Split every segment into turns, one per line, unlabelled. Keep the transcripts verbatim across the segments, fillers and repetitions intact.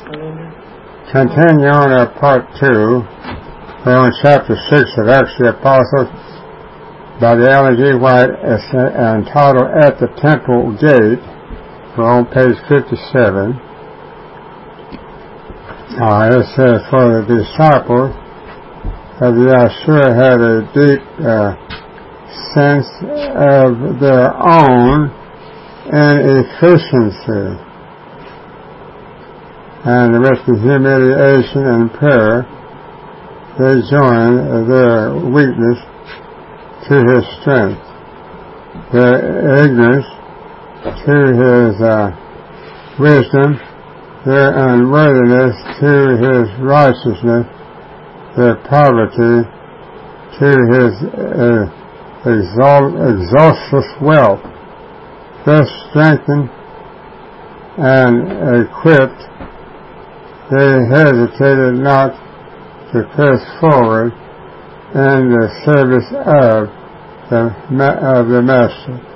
Continue on our part two. We're on chapter six of Acts of the Apostles by the Ellen G. White, entitled At the Temple Gate. We're on page fifty-seven. Uh, it says, for the disciples of Yeshua had a deep uh, sense of their own inefficiency, and with the humiliation and prayer they joined their weakness to his strength, their ignorance to his uh, wisdom, their unworthiness to his righteousness, their poverty to his uh, exalt, exhaustless wealth. Thus strengthened and equipped, they hesitated not to press forward in the service of the, of the Master.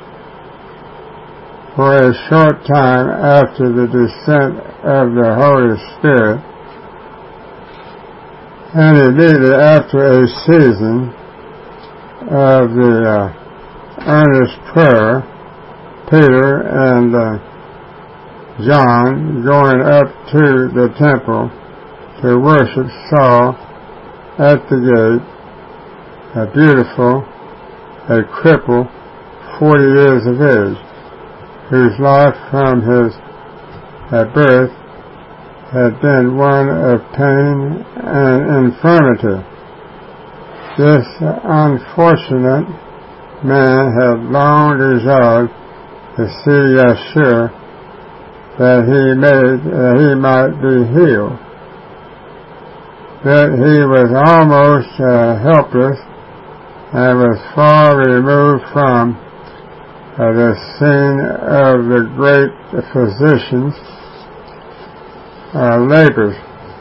For a short time after the descent of the Holy Spirit, and immediately after a season of the uh, earnest prayer, Peter and uh, John, going up to the temple to worship, saw at the gate a beautiful, a cripple, forty years of age, whose life from his uh, birth had been one of pain and infirmity. This unfortunate man had long desired to see Yeshua, that he made that he might be healed. That he was almost uh, helpless and was far removed from uh, the scene of the great physician's uh, labors.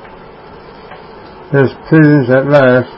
His pleadings at last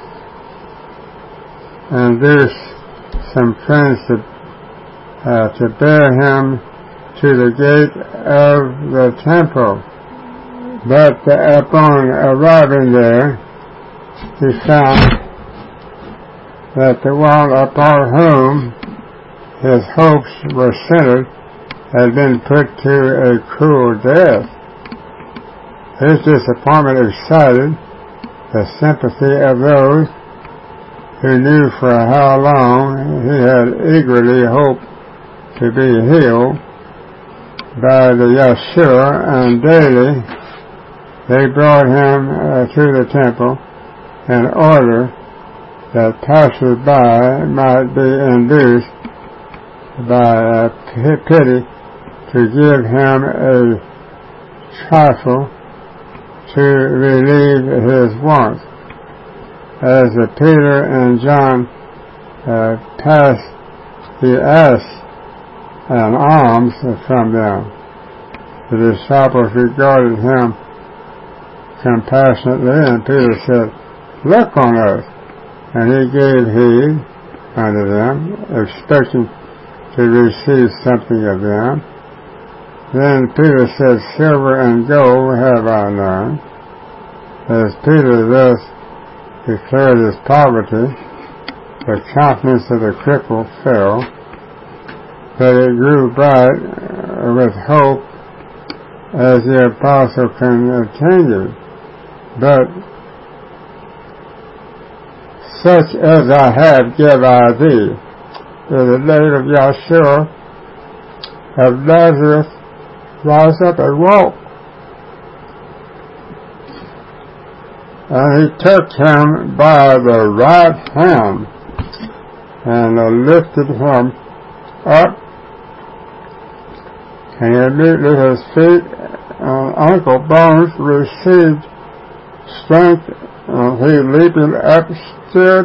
induced some friends to uh, to bear him to the gate of the temple. But uh, upon arriving there, he found that the one upon whom his hopes were centered had been put to a cruel death. His disappointment excited the sympathy of those who knew for how long he had eagerly hoped to be healed by the Yeshua, and daily they brought him uh, to the temple in order that passers-by might be induced by uh, pity to give him a trifle to relieve his wants. As uh, Peter and John uh, passed, he asked an alms from them. The disciples regarded him compassionately, and Peter said, "Look on us." And he gave heed unto them, expecting to receive something of them. Then Peter said, "Silver and gold have I none." As Peter thus declared his poverty, the countenance of the cripple fell, but it grew bright with hope as the apostle continued. "But such as I have give I thee, in the name of Yeshua of Nazareth, rise up and walk." And he took him by the right hand and uh, lifted him up, and immediately his feet and ankle bones received strength, and he leaping up stood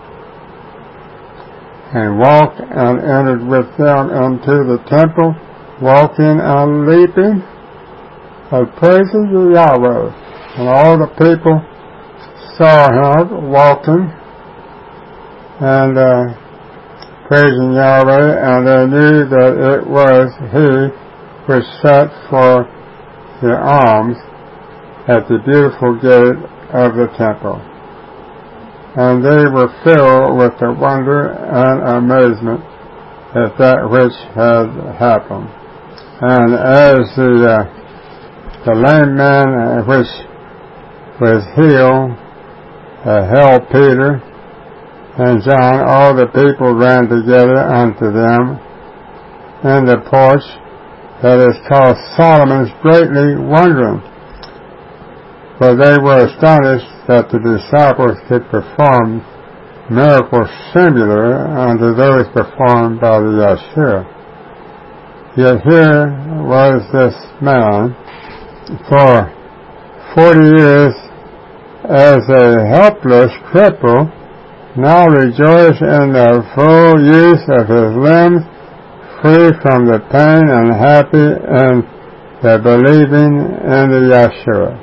and walked and entered with them into the temple, walking and leaping and praising the Yahweh. And all the people saw him walking and uh, praising Yahweh, and they knew that it was he which sat for the alms at the beautiful gate of the temple. And they were filled with the wonder and amazement at that which had happened. And as the, uh, the lame man which was healed uh, held Peter and John, all the people ran together unto them in the porch that is called Solomon's, greatly wondering. For they were astonished that the disciples could perform miracles similar unto those performed by the Yeshua. Yet here was this man for forty years as a helpless cripple, now rejoiced in the full use of his limbs, free from the pain and happy in the believing in the Yeshua.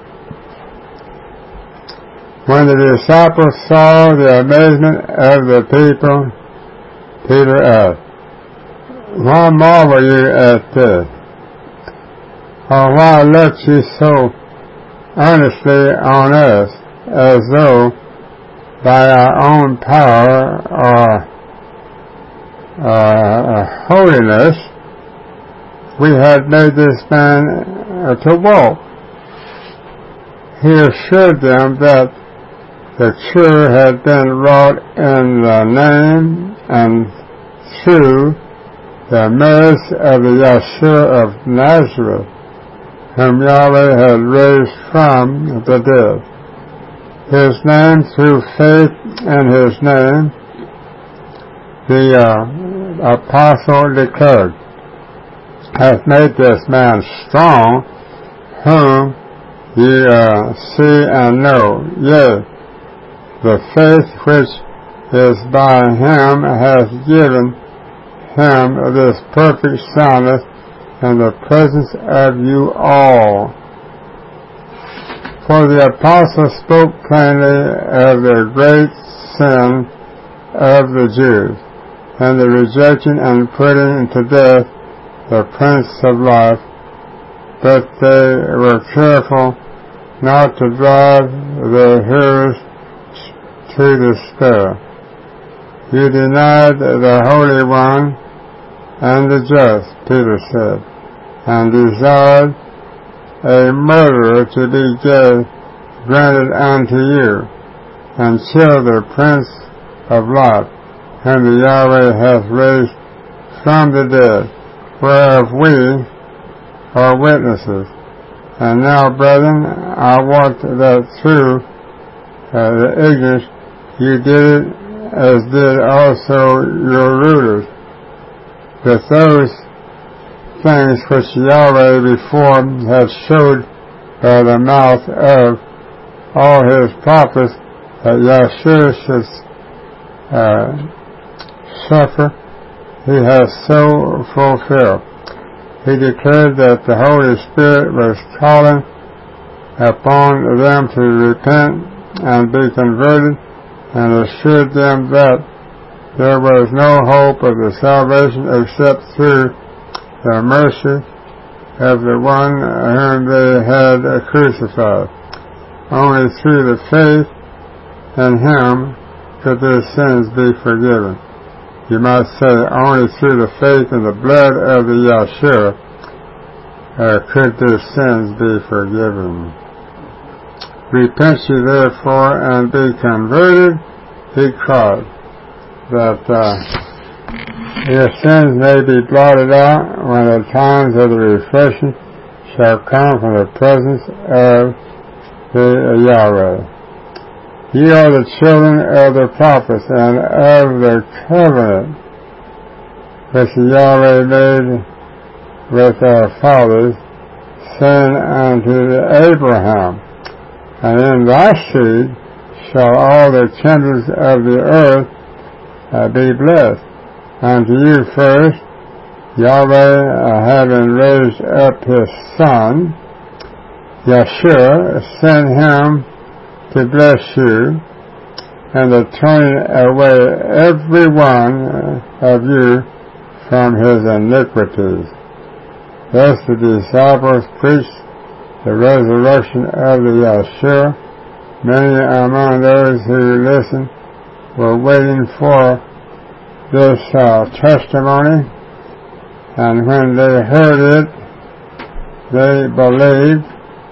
When the disciples saw the amazement of the people, Peter asked, "Why marvel you at this? Or why look ye so earnestly on us, as though by our own power or uh, holiness we had made this man uh, to walk?" He assured them that the cure had been wrought in the name and through the merits of the Yeshua of Nazareth, whom Yahweh had raised from the dead. His name, through faith in his name, the uh, apostle declared, hath made this man strong, whom ye uh, see and know. Yea, the faith which is by him hath given him this perfect soundness in the presence of you all. For the apostle spoke plainly of the great sin of the Jews, and the rejection and putting to death the Prince of Life, but they were careful not to drive their hearers to despair. You denied the Holy One and the just, Peter said, and desired a murderer to be granted unto you, and kill the Prince of Life, whom the Yahweh hath raised from the dead, whereof we are witnesses. And now, brethren, I want that through uh, the ignorance you did it, as did also your rulers, that those things which Yahweh before had showed by the mouth of all his prophets, that Yeshua should uh, suffer, he has so fulfilled. He declared that the Holy Spirit was calling upon them to repent and be converted, and assured them that there was no hope of the salvation except through the mercy of the one whom they had crucified. Only through the faith in him could their sins be forgiven. You might say only through the faith in the blood of the Yeshua uh, could their sins be forgiven. Repent ye therefore and be converted, he cried, that uh, your sins may be blotted out when the times of the refreshing shall come from the presence of the Yahweh. Ye are the children of the prophets and of the covenant which Yahweh made with our fathers, saying unto Abraham, and in thy seed shall all the kindreds of the earth uh, be blessed. Unto you first, Yahweh, uh, having raised up his Son, Yeshua, sent him to bless you, and the turning away every one of you from his iniquities. Thus the disciples preached the resurrection of the Yeshua. Many among those who listened were waiting for this uh, testimony, and when they heard it, they believed.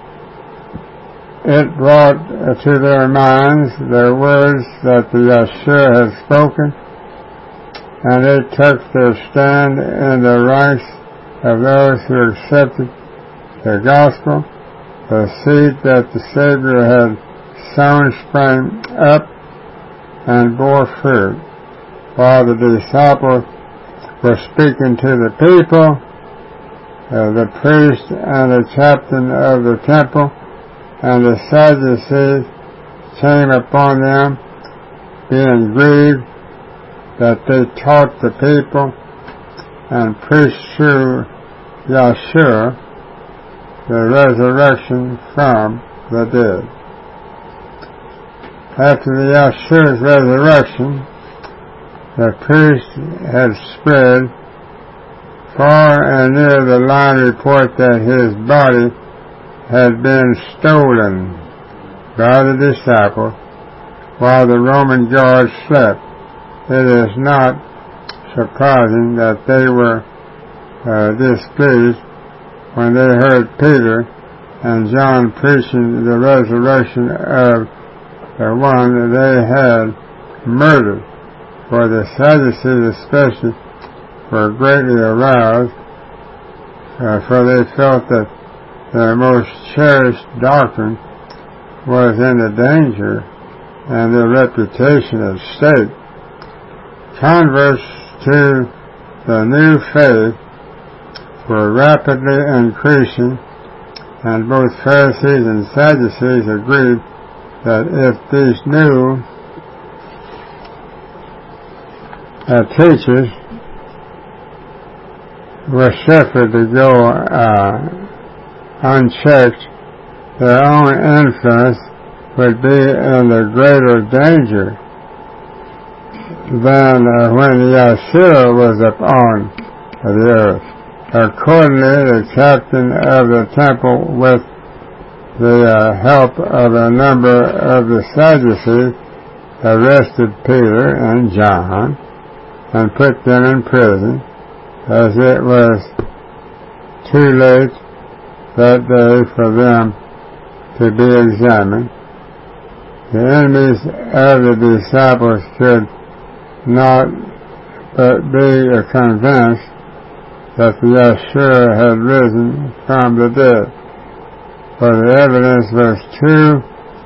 It brought to their minds the words that the Yeshua had spoken, and they took their stand in the ranks of those who accepted the gospel. The seed that the Savior had sown sprang up and bore fruit. While the disciples were speaking to the people, uh, the priest and the captain of the temple and the Sadducees came upon them, being grieved that they taught the people and preached through Yeshua the resurrection from the dead. After the Yeshua's resurrection, the priest had spread far and near the line report that his body had been stolen by the disciples while the Roman guards slept. It is not surprising that they were uh, displeased when they heard Peter and John preaching the resurrection of the one that they had murdered. For the Sadducees especially were greatly aroused, uh, for they felt that their most cherished doctrine was in the danger and their reputation at stake. Converts to the new faith were rapidly increasing, and both Pharisees and Sadducees agreed that if these new uh, teachers were suffered to go uh, unchecked, their own influence would be in the greater danger than uh, when Yeshua was upon the earth. Accordingly, the captain of the temple, with the uh, help of a number of the Sadducees, arrested Peter and John and put them in prison, as it was too late that day for them to be examined. The enemies of the disciples could not but be convinced that the Yeshua had risen from the dead, for the evidence was too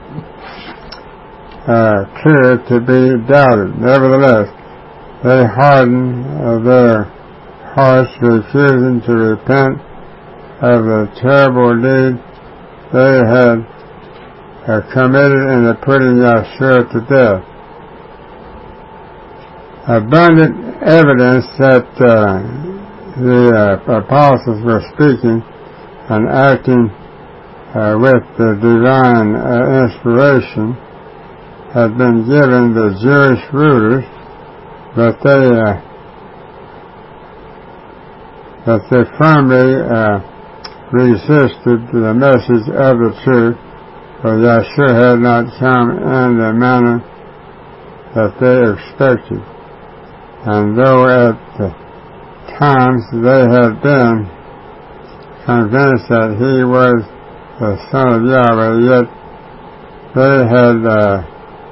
uh, clear to be doubted. Nevertheless, they hardened uh, their hearts, refusing to repent of the terrible deed they had uh, committed in the putting Yeshua to death. Abundant evidence that uh, the uh, apostles were speaking and acting uh, with the divine uh, inspiration had been given the Jewish rulers, but they uh, but they firmly uh, resisted the message of the truth, for Yeshua had not come in the manner that they expected. And though at the times they had been convinced that he was the Son of Yahweh, yet they had uh,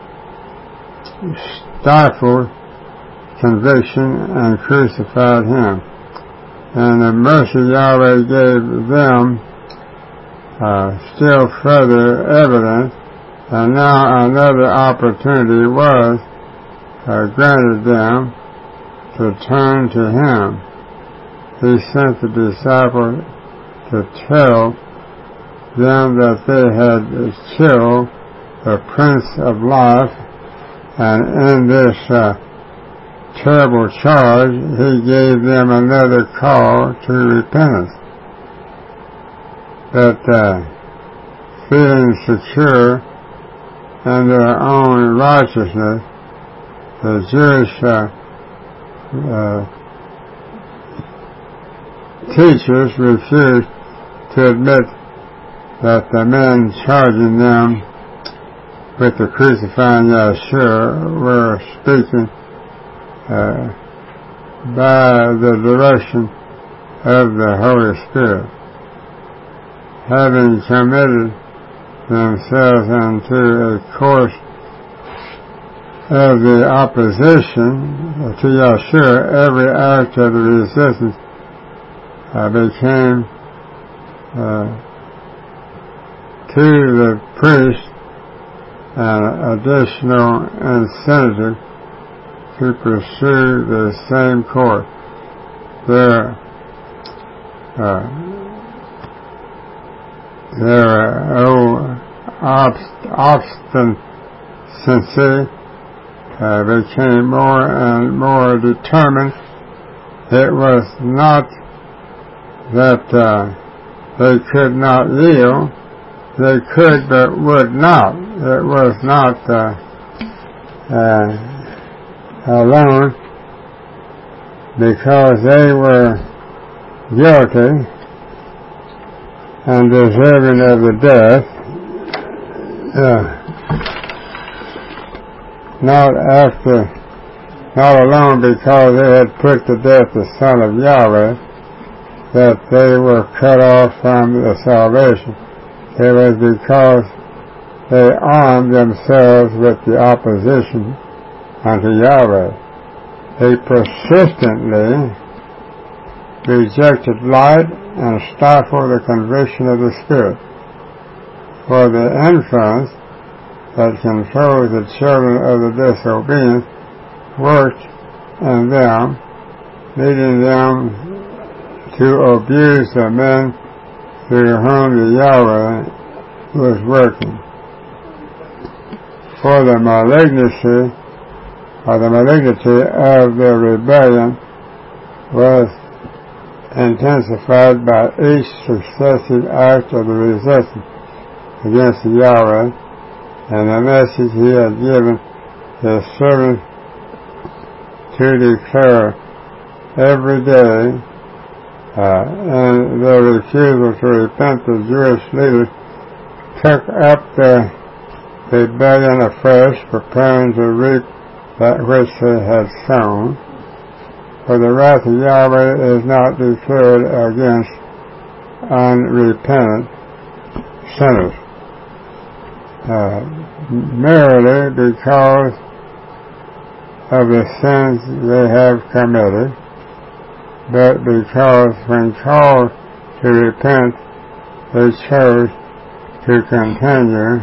stifled conviction and crucified him. And the mercy Yahweh gave them uh, still further evidence, and now another opportunity was uh, granted them to turn to him. He sent the disciples to tell them that they had killed the Prince of Life, and in this uh, terrible charge, he gave them another call to repentance. That uh, feeling secure in their own righteousness, the Jewish uh, uh, teachers refused to admit that the men charging them with the crucifying Yeshua were speaking uh, by the direction of the Holy Spirit, having committed themselves into a course of the opposition to Yeshua. Every act of the resistance uh, became uh, to the priest an additional incentive to pursue the same course. Their uh, their oh, obst- obstinacy uh, became more and more determined. It was not that uh, they could not yield; they could but would not. It was not uh, uh, alone because they were guilty and deserving of the death, uh, not after, not alone because they had put to death the Son of Yahweh, that they were cut off from the salvation. It was because they armed themselves with the opposition unto Yahweh. They persistently rejected light and stifled the conviction of the Spirit. For the influence that controls the children of the disobedient worked in them, leading them to abuse the men through whom the Yahweh was working. For the malignity or the malignity of the rebellion was intensified by each successive act of the resistance against the Yahweh and the message he had given his servant to declare every day, uh, and their refusal to repent. The Jewish leaders took up the rebellion afresh, preparing to reap that which they had sown. For the wrath of Yahweh is not declared against unrepentant sinners, uh, merely because of the sins they have committed, but because when called to repent, they chose to continue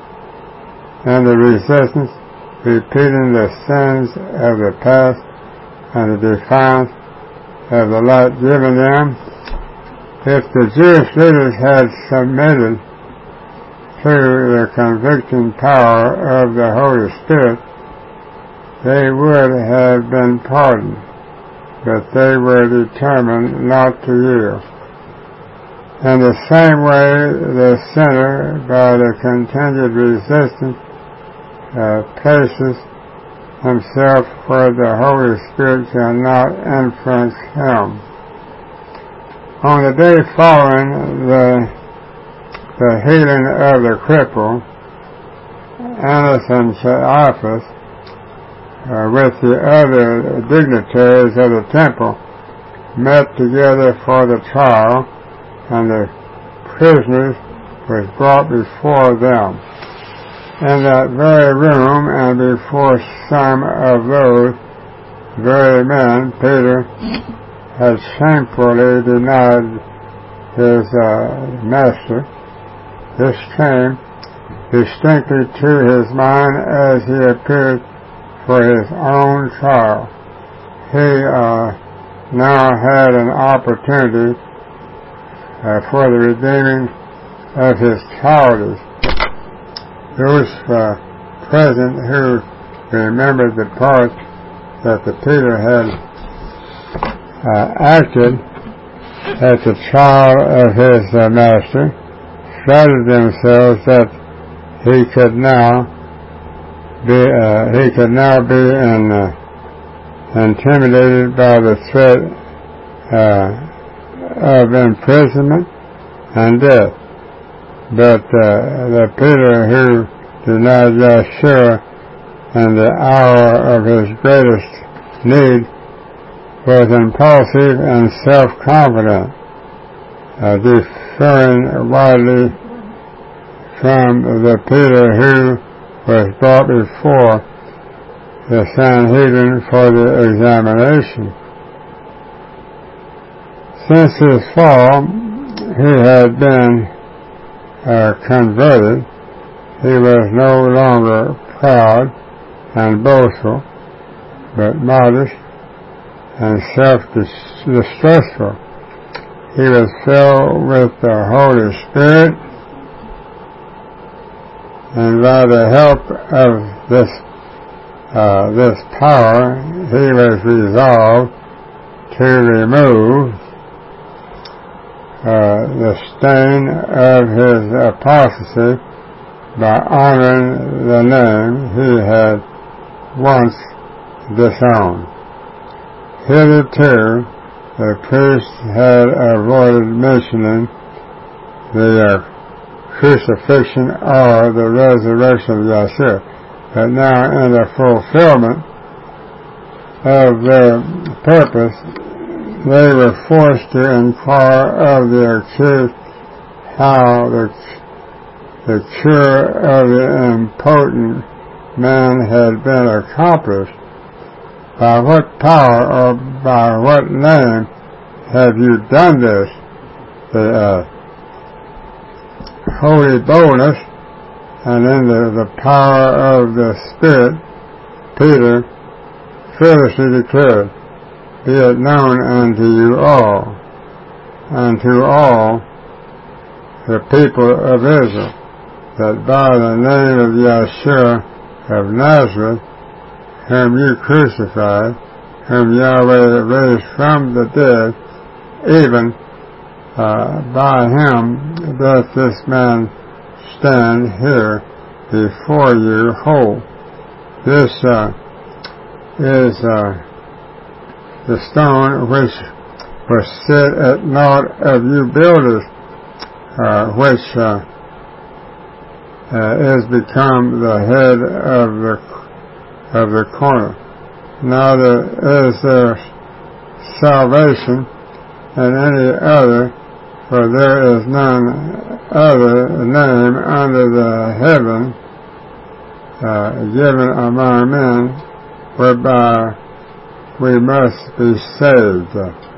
in the resistance, repeating the sins of the past and the defiance of the light given them. If the Jewish leaders had submitted to the convicting power of the Holy Spirit, they would have been pardoned, but they were determined not to yield. In the same way, the sinner, by the continued resistance, uh, places himself where the Holy Spirit cannot influence him. On the day following the, the healing of the cripple, Annas and Caiaphas, uh, with the other dignitaries of the temple, met together for the trial, and the prisoners was brought before them. In that very room, and before some of those very men, Peter had shamefully denied his uh, master. This came distinctly to his mind as he appeared for his own trial. He uh, now had an opportunity uh, for the redeeming of his cowardice. Those uh, present who remembered the part that the Peter had uh, acted at the trial of his uh, master flattered themselves that he could now be uh, he could now be in, uh, intimidated by the threat uh, of imprisonment and death. But uh, the Peter who denied Yeshua in the hour of his greatest need was impulsive and self-confident, uh, differing widely from the Peter who was brought before the Sanhedrin for the examination. Since his fall, he had been uh, converted. He was no longer proud and boastful, but modest and self-distrustful. He was filled with the Holy Spirit, and by the help of this uh, this power, he was resolved to remove uh, the stain of his apostasy by honoring the name he had once disowned. Hitherto, the priest had avoided mentioning the uh, crucifixion or the resurrection of Yeshua, but now in the fulfillment of their purpose, they were forced to inquire of the accused how the, the cure of the impotent man had been accomplished. By what power or by what name have you done this? The uh, holy boldness and in the, the power of the Spirit, Peter fearlessly declared, "Be it known unto you all, and to all the people of Israel, that by the name of Yeshua of Nazareth, whom you crucified, whom Yahweh raised from the dead, even uh, by him doth this man stand here before you whole." This uh, is uh, the stone which was set at naught of you builders, uh, which uh, uh, is become the head of the of the corner. Now there is there salvation in any other, for there is none other name under the heaven uh, given among men whereby we must be saved.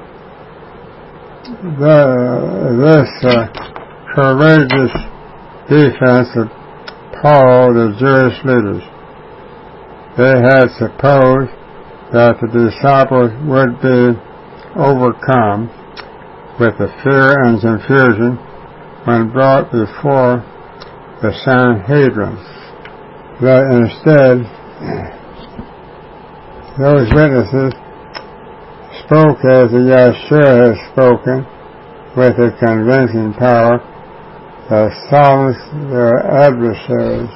The, this uh, courageous defense of Paul, the Jewish leaders. They had supposed that the disciples would be overcome with the fear and confusion when brought before the Sanhedrin. But instead, those witnesses spoke as the Yeshua has spoken, with a convincing power that silenced their adversaries.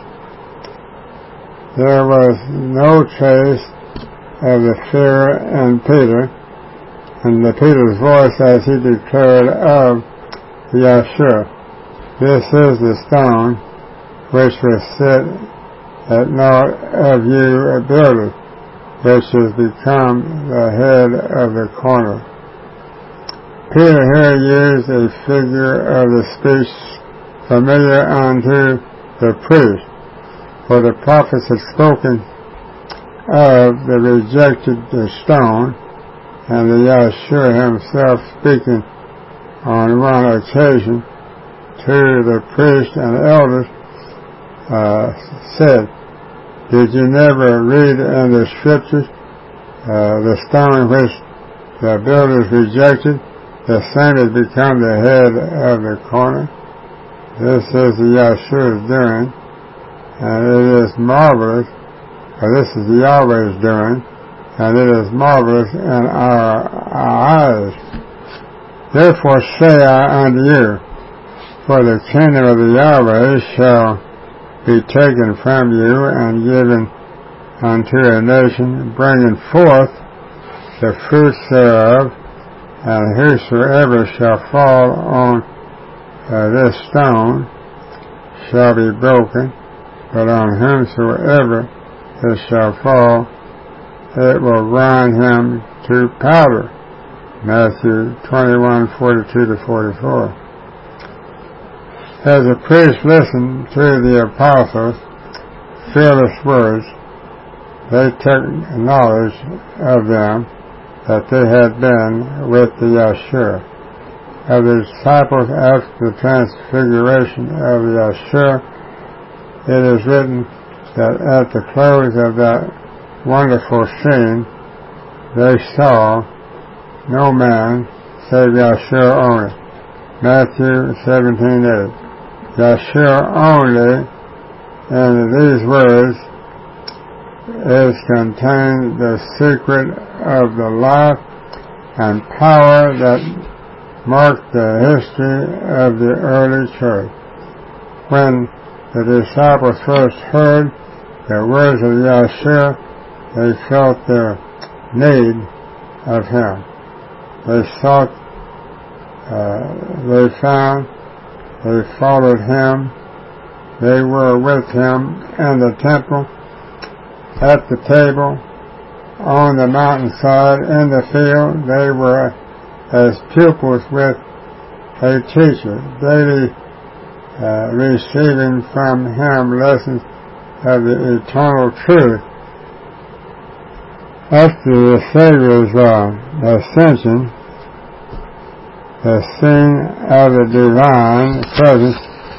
There was no trace of the fear in Peter, and the Peter's voice as he declared of Yeshua, "This is the stone which was set at naught of you builders, which has become the head of the corner." Peter here used a figure of the speech familiar unto the priest, for the prophets had spoken of the rejected stone, and the Yeshua himself speaking on one occasion to the priest and elders uh, said, "Did you never read in the scriptures uh, the stone which the builders rejected, the same has become the head of the corner?" This is the Yeshua's doing, and it is marvelous, or this is Yahweh's doing, and it is marvelous in our, our eyes. "Therefore say I unto you, for the kingdom of the Yahweh shall be taken from you and given unto a nation, bringing forth the fruits thereof, and whosoever shall fall on uh, this stone shall be broken, but on whomsoever it shall fall, it will grind him to powder. Matthew twenty-one, forty-two to forty-four. As the priests listened to the apostles' fearless words, they took knowledge of them that they had been with the Yahshua. Of the disciples after the transfiguration of the Yahshua, it is written that at the close of that wonderful scene, they saw no man save Yahshua only. Matthew seventeen eight. Yahshua only, in these words, is contained the secret of the life and power that marked the history of the early church. When the disciples first heard the words of Yahshua, they felt their need of him. They sought, uh, they found, they followed him, they were with him in the temple, at the table, on the mountainside, in the field. They were as pupils with a teacher, daily uh, receiving from him lessons of the eternal truth. After the Savior's uh, ascension, the scene of the divine presence,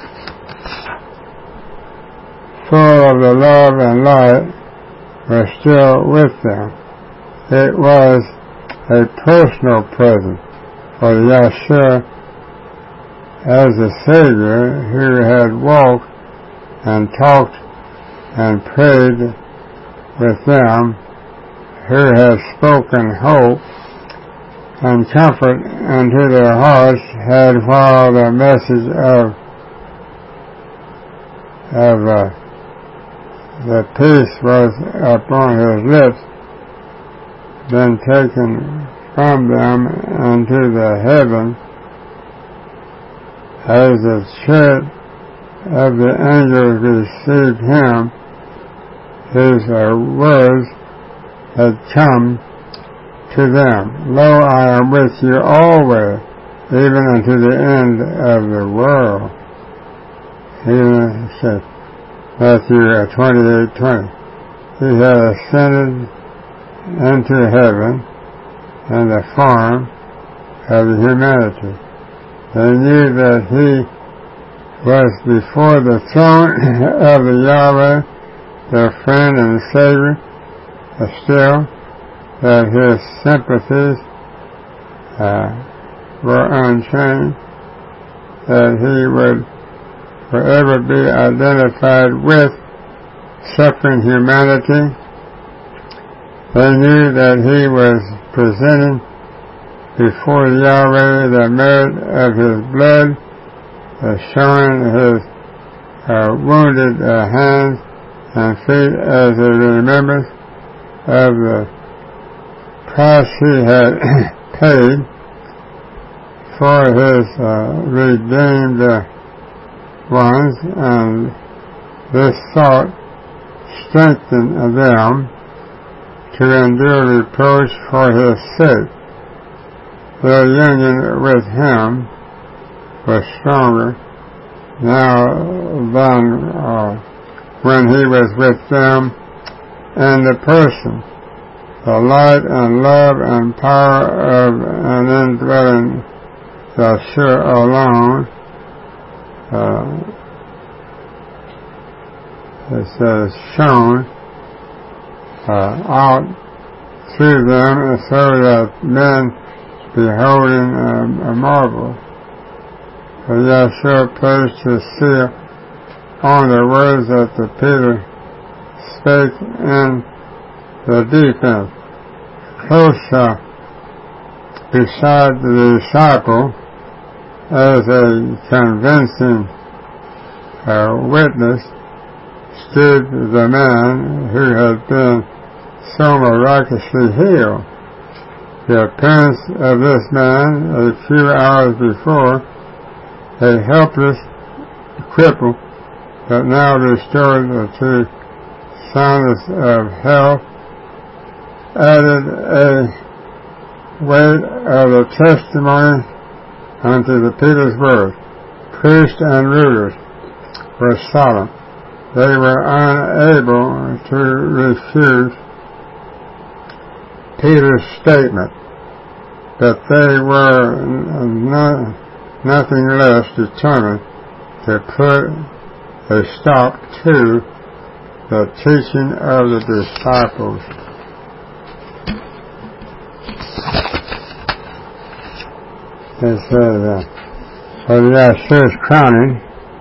full of the love and light, was still with them. It was a personal presence for Yahshua as the Savior who had walked and talked and prayed with them, who had spoken hope and comfort into their hearts, had while the message of of uh, the peace was upon his lips, been taken from them into the heaven, as the chariot of the angels received him. His uh, words had come to them, Lo, I am with you always, even unto the end of the world. He said, Matthew twenty-eight twenty. He had ascended into heaven in the form of humanity. They knew that he was before the throne of the Yahweh, their friend and Savior, but still that his sympathies uh, were unchanged, that he would forever be identified with suffering humanity. They knew that he was presenting before Yahweh the merit of his blood, uh, showing his uh, wounded uh, hands and feet as a remembrance of the price he had paid for his uh, redeemed uh, ones, and this thought strengthened them to endure reproach for his sake. Their union with him was stronger now than uh, when he was with them in the person. The light and love and power of an indwelling Yahshua alone, uh, it says, shone uh, out through them, so that men beholding um, a marvel. For Yahshua placed his seal on the words that the Peter spake in the defense. Close uh, beside the disciple as a convincing uh, witness stood the man who had been so miraculously healed. The appearance of this man a few hours before, a helpless cripple, but now restored the two sons of hell, added a weight of the testimony unto the people's word. Priests and rulers were silent. They were unable to refute Peter's statement, but they were no, nothing less determined to put a stop to the teaching of the disciples. It says, uh, for the Yahshua's crowning,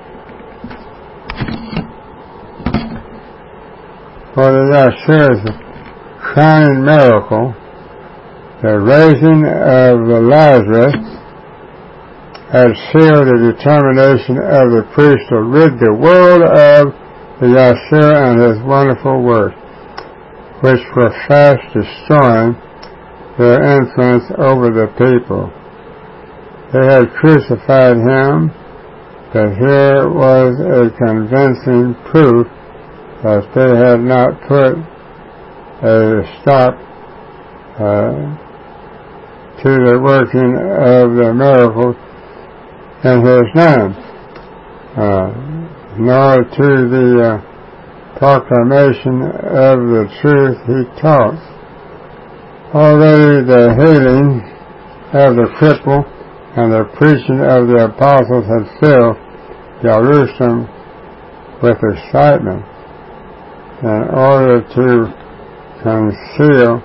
for the Yahshua's crowning miracle, the raising of the Lazarus had sealed the determination of the priest to rid the world of the Yahshua and his wonderful works, which were fast destroying their influence over the people. They had crucified him, but here was a convincing proof that they had not put a stop uh, to the working of the miracles in his name, uh, nor to the uh, proclamation of the truth he taught. Already the healing of the cripple and the preaching of the apostles had filled Jerusalem with excitement in order to conceal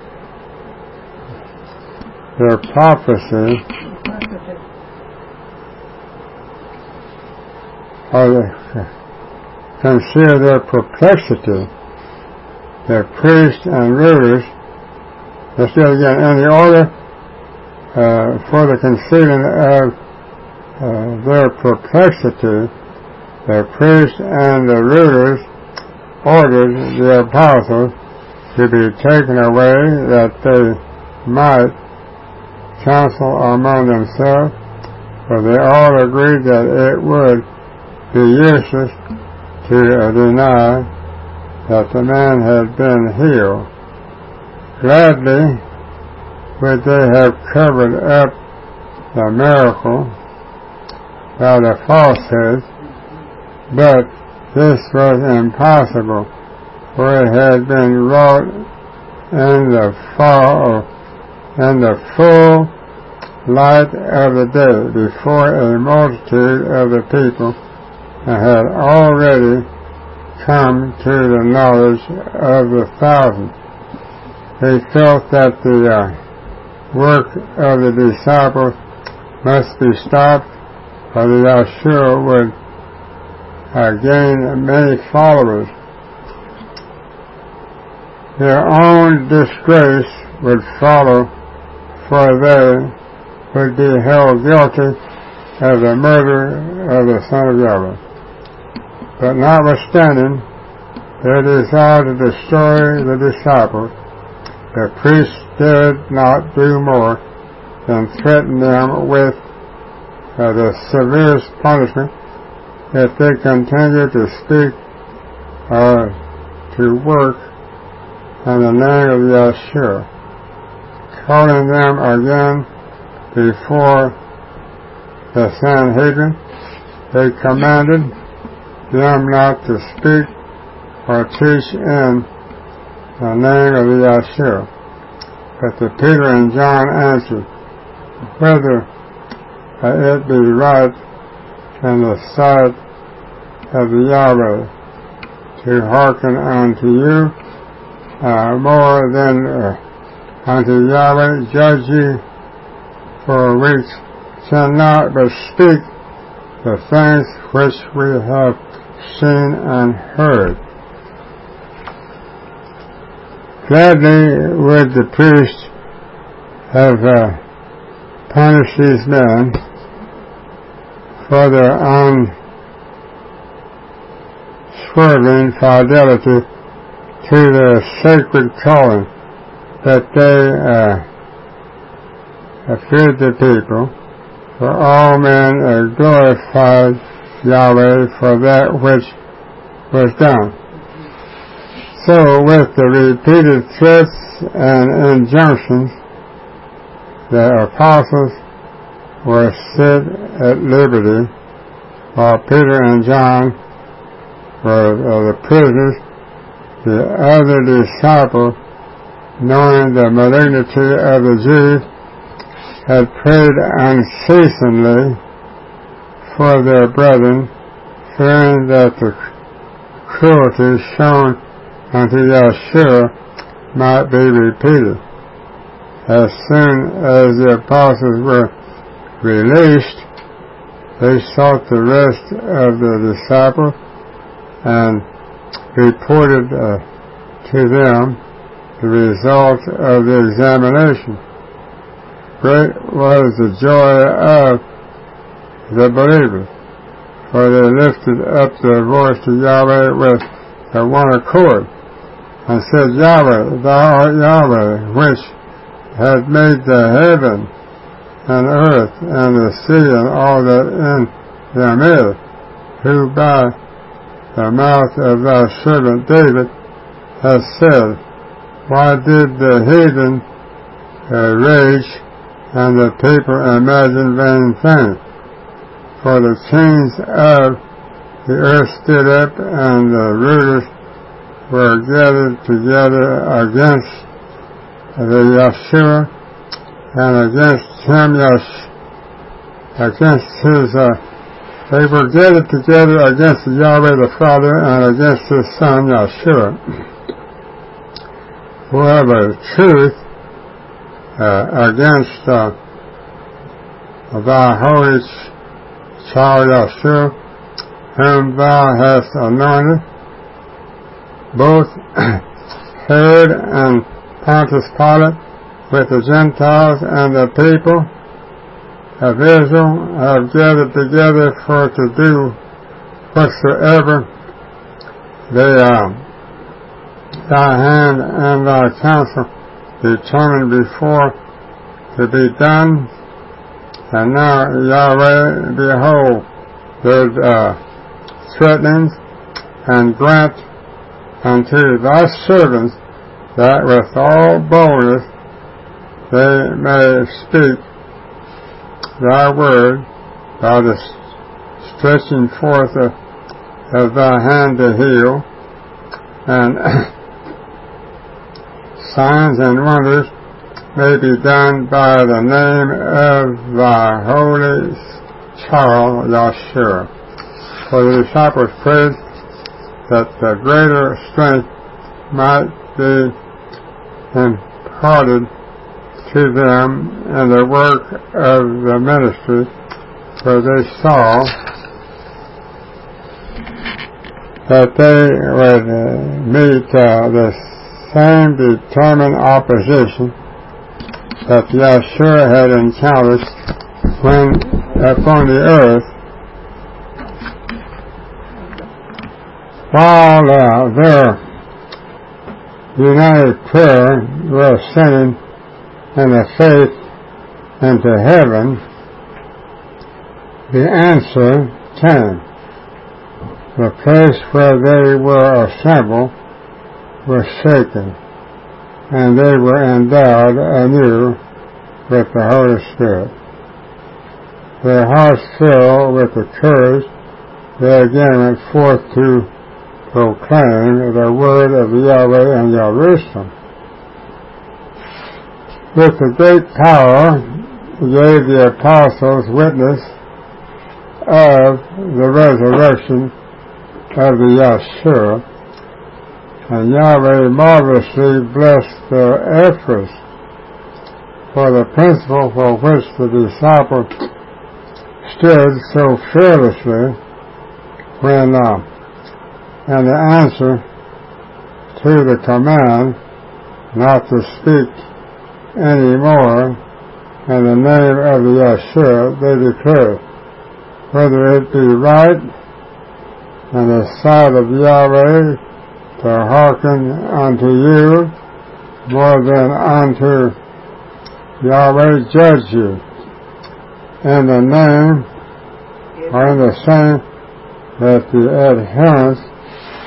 their prophecy or conceal their perplexity. The priests and rulers, let's do it again, in the order Uh, for the concealing of uh, their perplexity, the priests and the rulers ordered the apostles to be taken away, that they might counsel among themselves, for they all agreed that it would be useless to uh, deny that the man had been healed. Gladly would they have covered up the miracle by the falsehood, but this was impossible, for it had been wrought in the fall, in the full light of the day, before a multitude of the people had already come to the knowledge of the thousand. They felt that the uh, work of the disciples must be stopped, or the Yahshua would uh, gain many followers. Their own disgrace would follow, for they would be held guilty of the murder of the Son of Yahweh. But notwithstanding their desire to destroy the disciples, the priests did not do more than threaten them with uh, the severest punishment if they continued to speak or to work in the name of Yahshua. Calling them again before the Sanhedrin, they commanded them not to speak or teach in the name of the Yahshua. But the Peter and John answered, whether uh, it be right in the sight of the Yahweh to hearken unto you uh, more than uh, unto Yahweh, judge ye, for we cannot but speak the things which we have seen and heard. Gladly would the priest have uh, punished these men for their unswerving fidelity to their sacred calling, that they uh, feared the people, for all men uh, glorified Yahweh for that which was done. So with the repeated threats and injunctions, the apostles were set at liberty, while Peter and John were uh, the prisoners. The other disciples, knowing the malignity of the Jews, had prayed unceasingly for their brethren, fearing that the cruelty shown unto Yeshua might be repeated. As soon as the apostles were released, they sought the rest of the disciples and reported uh, to them the result of the examination. Great was the joy of the believers, for they lifted up their voice to Yahweh with a one accord, and said, Yahweh, thou art Yahweh, which had made the heaven and earth and the sea and all that in them is, who by the mouth of thy servant David has said, why did the heathen uh, rage and the people imagine vain things? For the kings of the earth stood up, and the rulers were gathered together against the Yeshua and against him, Yesh, against his, uh, they were gathered together against Yahweh the Father and against his Son, Yeshua. Whoever truth uh, against uh, thy holy child Yeshua, whom thou hast anointed, both Herod and Pontius Pilate, with the Gentiles and the people of Israel, have gathered together for to do whatsoever they are. Thy hand and thy counsel determined before to be done, and now, Yahweh, behold, their uh, threatenings, and grant unto thy servants that with all boldness they may speak thy word by the stretching forth of, of thy hand to heal, and signs and wonders may be done by the name of thy holy child Yeshua. For the disciples prayed that the greater strength might be imparted to them in the work of the ministry, for they saw that they would uh, meet uh, the same determined opposition that Yeshua had encountered when upon the earth, while uh, their united prayer was sending in the faith into heaven, the answer came. The place where they were assembled was shaken, and they were endowed anew with the Holy Spirit. Their hearts filled with the courage, they again went forth to proclaim the word of Yahweh in Jerusalem. With the great power gave the apostles witness of the resurrection of the Yeshua, and Yahweh marvelously blessed their efforts, for the principle for which the disciples stood so fearlessly when, uh, and the answer to the command not to speak any more in the name of the Yeshua, they declared, whether it be right in the sight of Yahweh to hearken unto you more than unto Yahweh judge you in the name or in the same that the adherents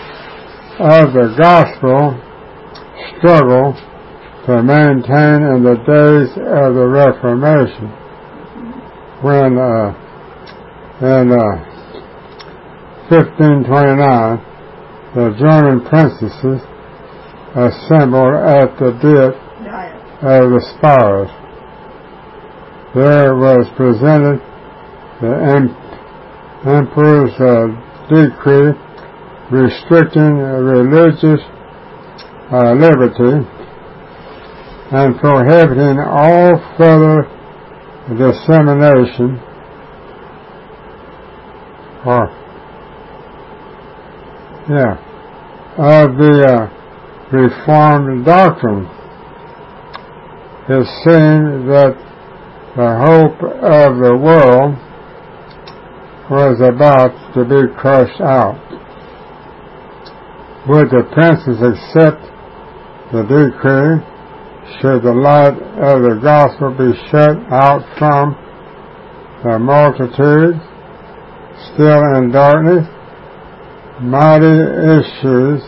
of the gospel struggle to maintain in the days of the Reformation, when uh, in uh, fifteen twenty-nine the German princesses assembled at the Diet of the Spires. There was presented the Emperor's uh, decree restricting religious uh, liberty and prohibiting all further dissemination or yeah of the uh, Reformed doctrine. It seemed that the hope of the world was about to be crushed out. Would the princes accept the decree? Should the light of the gospel be shut out from the multitude still in darkness? Mighty issues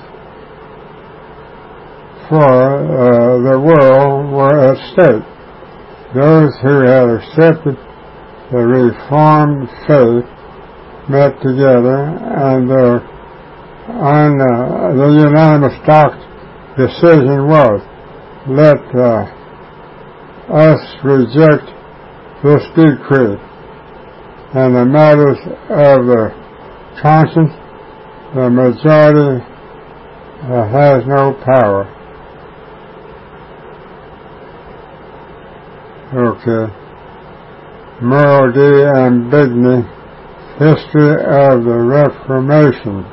for uh, the world were at stake. Those who had accepted the Reformed faith met together, and their on uh, the unanimous doc- decision was, let uh, us reject this decree. And the matters of the conscience, the majority uh, has no power. Okay. Merle D. Ambigny, History of the Reformation.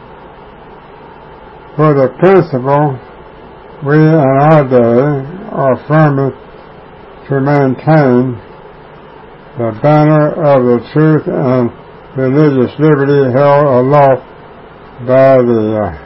For the principle, we in our day are firmly to maintain the banner of the truth and religious liberty held aloft by the uh,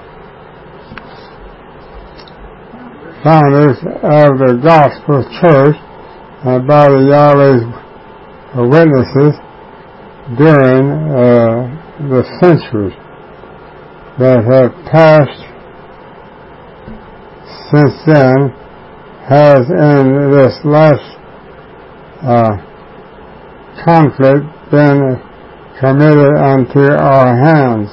founders of the Gospel Church and by the Yahweh's witnesses during uh, the centuries that have passed since then, has in this last uh, conflict been committed unto our hands.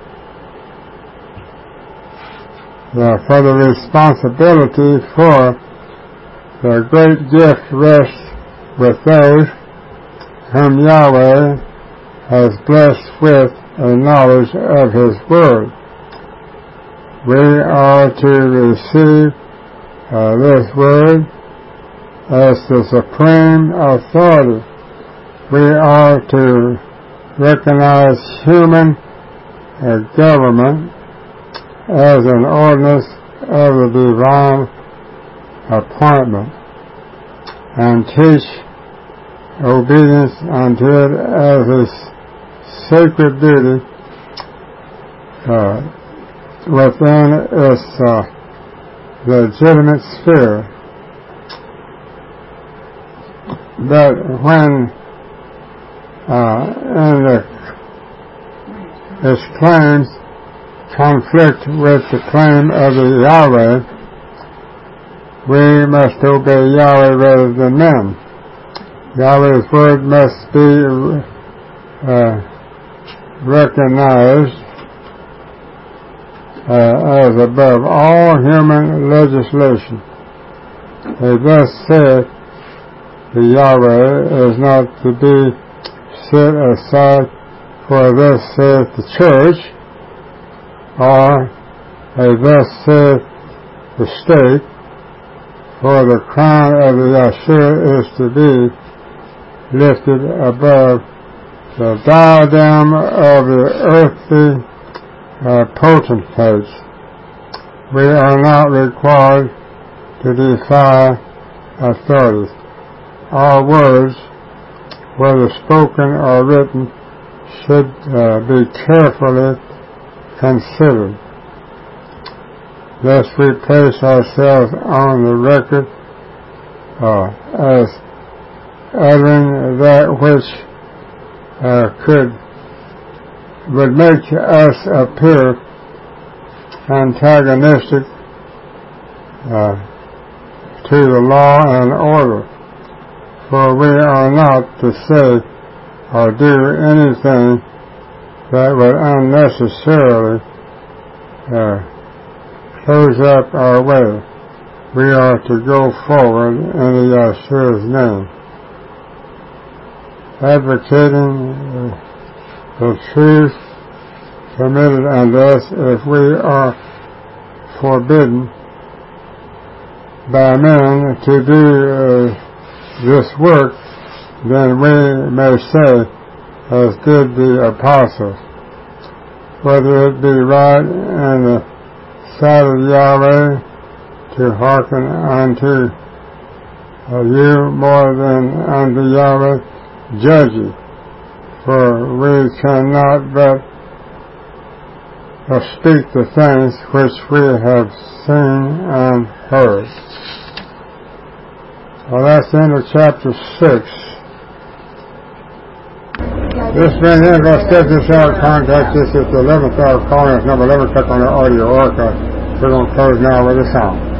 Uh, for the responsibility for the great gift rests with those whom Yahweh has blessed with a knowledge of His Word. We are to receive uh, this Word as the supreme authority. We are to recognize human uh, government as an ordinance of the divine appointment, and teach obedience unto it as a sacred duty uh, within its uh, legitimate sphere. But when uh, in the, its claims conflict with the claim of the Yahweh, we must obey Yahweh rather than men. Yahweh's word must be uh, recognized uh, as above all human legislation. They thus said the Yahweh is not to be set aside, for thus saith the church, or a thus saith the state, for the crown of the Yahshua is to be lifted above the diadem of the earthly uh, potentates. We are not required to defy authorities. Our words, whether spoken or written, should uh, be carefully considered. Thus we place ourselves on the record uh, as uttering that which uh, could would make us appear antagonistic uh, to the law and order, for we are not to say or do anything that would unnecessarily uh, close up our way. We are to go forward in Yeshua's name, advocating uh, the truth permitted unto us. If we are forbidden by men to do uh, this work, then we may say, as did the apostles, whether it be right in the sight of Yahweh to hearken unto uh, you more than unto Yahweh, judge ye, for we cannot but uh, speak the things which we have seen and heard. Well, that's the end of chapter six. This being the end, go step this out, contact us at the eleventh hour, calling us number eleven, check on the audio archive. We're going to close now with a song.